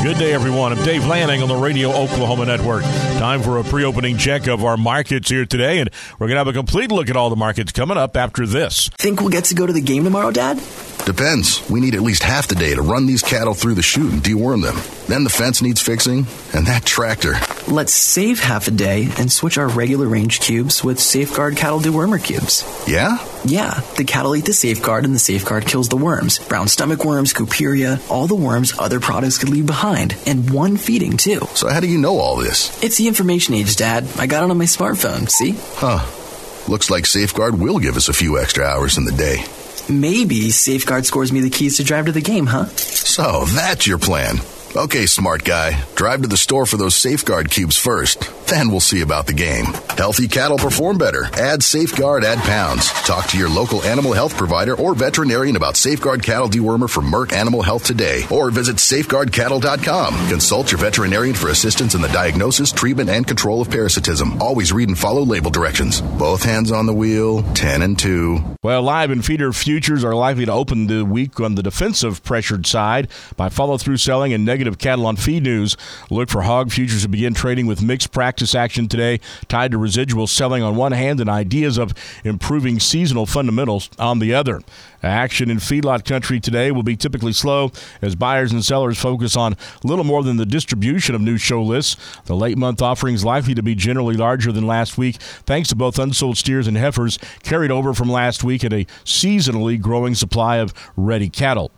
Good day, everyone. I'm Dave Lanning on the Radio Oklahoma Network. Time for a pre-opening check of our markets here today, and we're going to have a complete look at all the markets coming up after this. Think we'll get to go to the game tomorrow, Dad? Depends. We need at least half the day to run these cattle through the chute and deworm them. Then the fence needs fixing, and that tractor. Let's save half a day and switch our regular range cubes with Safeguard Cattle Dewormer cubes. Yeah? Yeah, the cattle eat the Safeguard, and the Safeguard kills the worms. Brown stomach worms, Cooperia, all the worms other products could leave behind. And one feeding, too. So how do you know all this? It's the information age, Dad. I got it on my smartphone, see? Huh. Looks like Safeguard will give us a few extra hours in the day. Maybe Safeguard scores me the keys to drive to the game, huh? So that's your plan. Okay, smart guy. Drive to the store for those Safeguard cubes first. Then we'll see about the game. Healthy cattle perform better. Add Safeguard, add pounds. Talk to your local animal health provider or veterinarian about Safeguard Cattle Dewormer from Merck Animal Health today. Or visit safeguardcattle.com. Consult your veterinarian for assistance in the diagnosis, treatment, and control of parasitism. Always read and follow label directions. Both hands on the wheel, 10 and 2. Well, live and feeder futures are likely to open the week on the defensive pressured side by follow-through selling and negative cattle on feed news. Look for hog futures to begin trading with mixed practice action today, tied to residual selling on one hand and ideas of improving seasonal fundamentals on the other. Action in feedlot country today will be typically slow as buyers and sellers focus on little more than the distribution of new show lists. The late month offerings likely to be generally larger than last week, thanks to both unsold steers and heifers carried over from last week and a seasonally growing supply of ready cattle.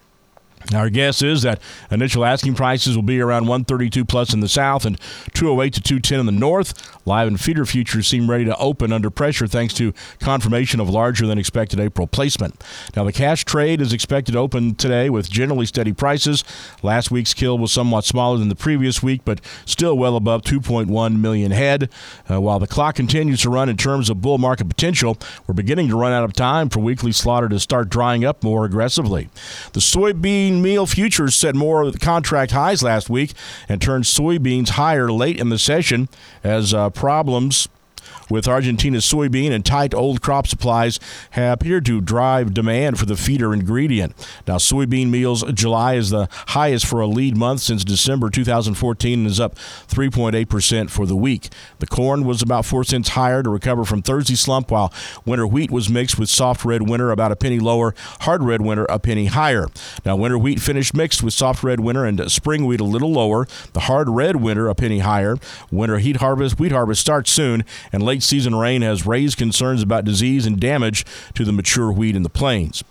Our guess is that initial asking prices will be around 132 plus in the south and 208 to 210 in the north. Live and feeder futures seem ready to open under pressure thanks to confirmation of larger than expected April placement. Now, the cash trade is expected to open today with generally steady prices. Last week's kill was somewhat smaller than the previous week, but still well above 2.1 million head. While the clock continues to run in terms of bull market potential, we're beginning to run out of time for weekly slaughter to start drying up more aggressively. The soybean meal futures set more of the contract highs last week and turned soybeans higher late in the session as problems with Argentina's soybean and tight old crop supplies have appeared to drive demand for the feeder ingredient. Now, soybean meals July is the highest for a lead month since December 2014 and is up 3.8% for the week. The corn was about 4 cents higher to recover from Thursday's slump, while winter wheat was mixed with soft red winter about a penny lower, hard red winter a penny higher. Now, winter wheat finished mixed with soft red winter and spring wheat a little lower, the hard red winter a penny higher. Winter wheat harvest starts soon, and late season rain has raised concerns about disease and damage to the mature wheat in the plains.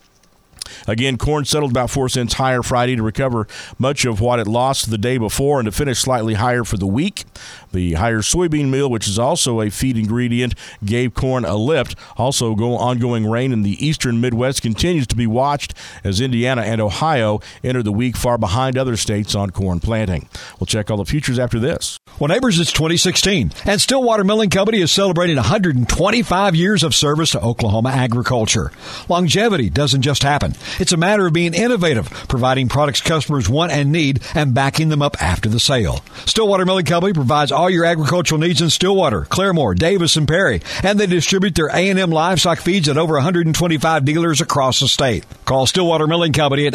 Again, corn settled about 4 cents higher Friday to recover much of what it lost the day before and to finish slightly higher for the week. The higher soybean meal, which is also a feed ingredient, gave corn a lift. Also, ongoing rain in the eastern Midwest continues to be watched as Indiana and Ohio enter the week far behind other states on corn planting. We'll check all the futures after this. Well, neighbors, it's 2016, and Stillwater Milling Company is celebrating 125 years of service to Oklahoma agriculture. Longevity doesn't just happen. It's a matter of being innovative, providing products customers want and need, and backing them up after the sale. Stillwater Milling Company provides all your agricultural needs in Stillwater, Claremore, Davis, and Perry, and they distribute their A&M livestock feeds at over 125 dealers across the state. Call Stillwater Milling Company at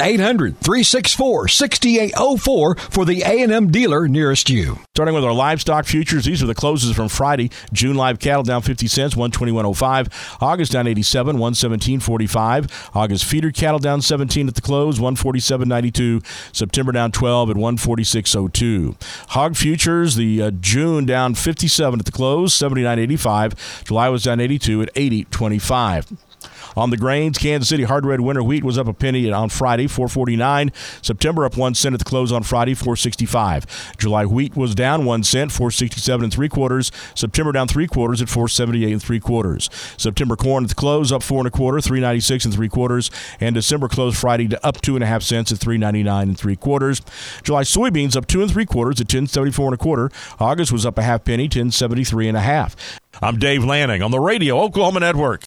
800-364-6804 for the A&M dealer nearest you. Starting with our livestock futures, these are the closes from Friday. June live cattle down 50 cents, 121.05. August down 87, 117.45. August feeder cattle down 17 at the close, 147.92. September down 12 at 146.02. Hog futures, the June down 57 at the close, 79.85. July was down 82 at 80.25. On the grains, Kansas City hard red winter wheat was up a penny on Friday, 4.49. September up 1 cent at the close on Friday, 4.65. July wheat was down 1 cent, 4.67 3/4. September down 3/4 at 4.78 3/4. September corn at the close up 4 1/4, 3.96 3/4. And December closed Friday to up 2.5 cents at 3.99 3/4. July soybeans up 2 3/4 at 10.74 1/4. August was up a half penny, 10.73 1/2. I'm Dave Lanning on the Radio Oklahoma Network.